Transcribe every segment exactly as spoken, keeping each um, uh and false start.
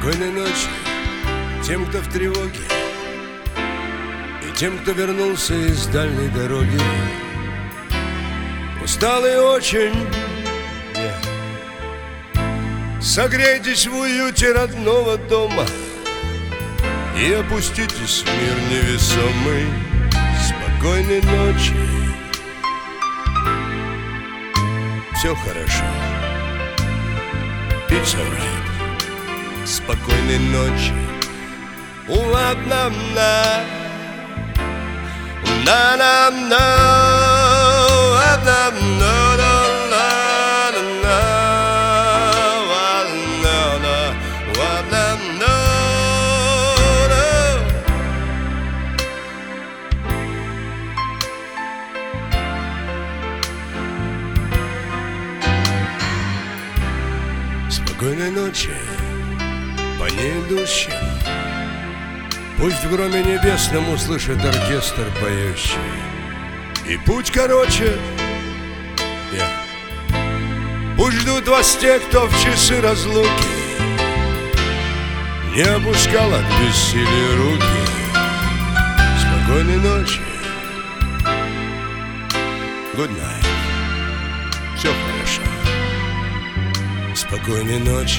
Спокойной ночи тем, кто в тревоге, и тем, кто вернулся из дальней дороги. Усталый очень, yeah. Согрейтесь в уюте родного дома и опуститесь в мир невесомый. Спокойной ночи. Все хорошо. It's alright. Спокойной ночи. Уа-на-на, на-на-на, спокойной ночи по неидущим. Пусть в громе небесном услышит оркестр поющий. И путь короче, yeah. Пусть ждут вас те, кто в часы разлуки не опускал от бессилия руки. Спокойной ночи. Good night. Все хорошо. Спокойной ночи.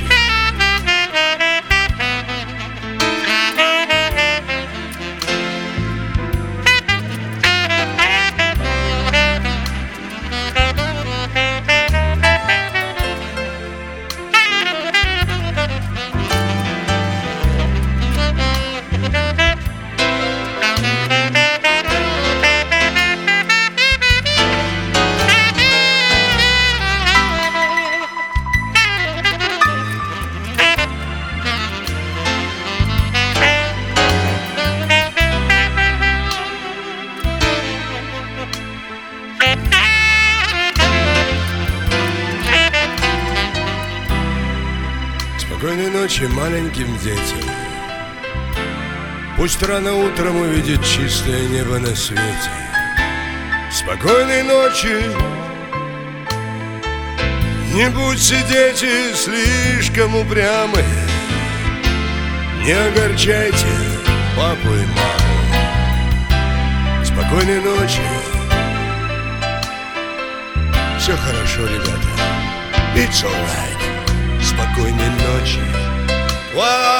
Спокойной ночи маленьким детям. Пусть рано утром увидит чистое небо на свете. Спокойной ночи. Не будьте, дети, слишком упрямы. Не огорчайте папу и маму. Спокойной ночи. Все хорошо, ребята. It's alright. Спокойной ночи.